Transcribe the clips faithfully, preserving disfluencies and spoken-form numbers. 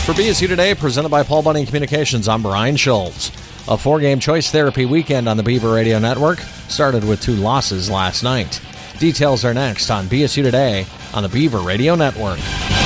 For B S U Today, presented by Paul Bunyan Communications, I'm Brian Schultz. A four-game choice therapy weekend on the Beaver Radio Network started with two losses last night. Details are next on B S U Today on the Beaver Radio Network.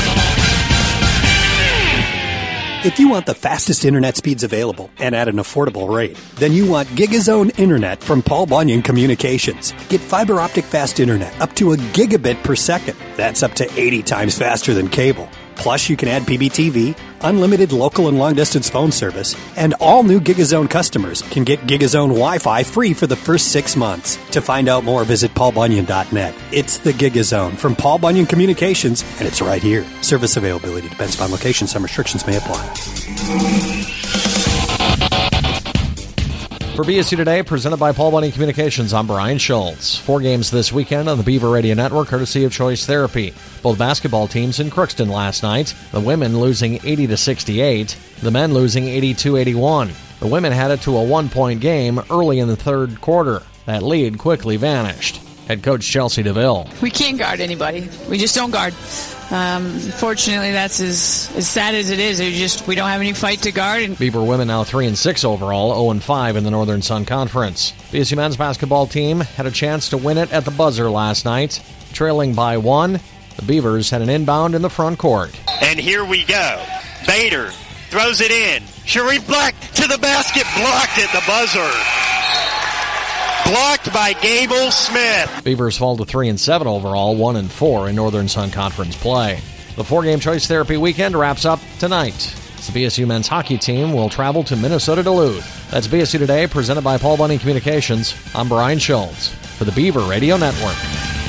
If you want the fastest internet speeds available and at an affordable rate, then you want GigaZone Internet from Paul Bunyan Communications. Get fiber optic fast internet up to a gigabit per second. That's up to eighty times faster than cable. Plus, you can add P B T V, unlimited local and long-distance phone service, and all new GigaZone customers can get GigaZone Wi-Fi free for the first six months. To find out more, visit paul bunyan dot net. It's the GigaZone from Paul Bunyan Communications, and it's right here. Service availability depends upon location. Some restrictions may apply. For B S U Today, presented by Paul Bunyan Communications, I'm Brian Schultz. Four games this weekend on the Beaver Radio Network, courtesy of Choice Therapy. Both basketball teams in Crookston last night. The women losing eighty to sixty-eight. The men losing eighty-two eighty-one. The women had it to a one-point game early in the third quarter. That lead quickly vanished. Head coach Chelsea DeVille. We can't guard anybody. We just don't guard. Um, fortunately, that's as, as sad as it is. We just we don't have any fight to guard. And Beaver women now three and six overall, zero and five in the Northern Sun Conference. B S U men's basketball team had a chance to win it at the buzzer last night, trailing by one. The Beavers had an inbound in the front court. And here we go. Bader throws it in. Sharif Black to the basket, blocked at the buzzer. Blocked by Gable Smith. Beavers fall to three and seven overall, one and four in Northern Sun Conference play. The four-game choice therapy weekend wraps up tonight. The B S U men's hockey team will travel to Minnesota Duluth. That's B S U Today, presented by Paul Bunyan Communications. I'm Brian Schultz for the Beaver Radio Network.